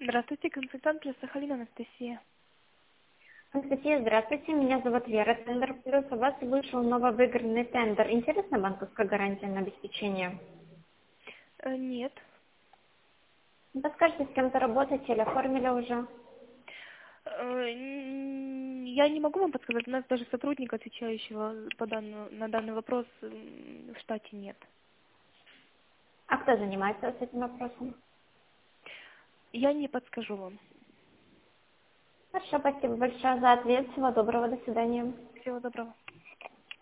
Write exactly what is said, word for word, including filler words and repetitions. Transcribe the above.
Здравствуйте, консультант плюс Сахалин Анастасия. Анастасия, здравствуйте. Меня зовут Вера. Тендер плюс. У вас вышел нововыигранный тендер. Интересна банковская гарантия на обеспечение? Э, нет. Подскажите, с кем-то работаете или оформили уже? Э, н- Я не могу вам подсказать, у нас даже сотрудника, отвечающего по данную, на данный вопрос, м, в штате нет. А кто занимается с этим вопросом? Я не подскажу вам. Хорошо, спасибо большое за ответ. Всего доброго. До свидания. Всего доброго.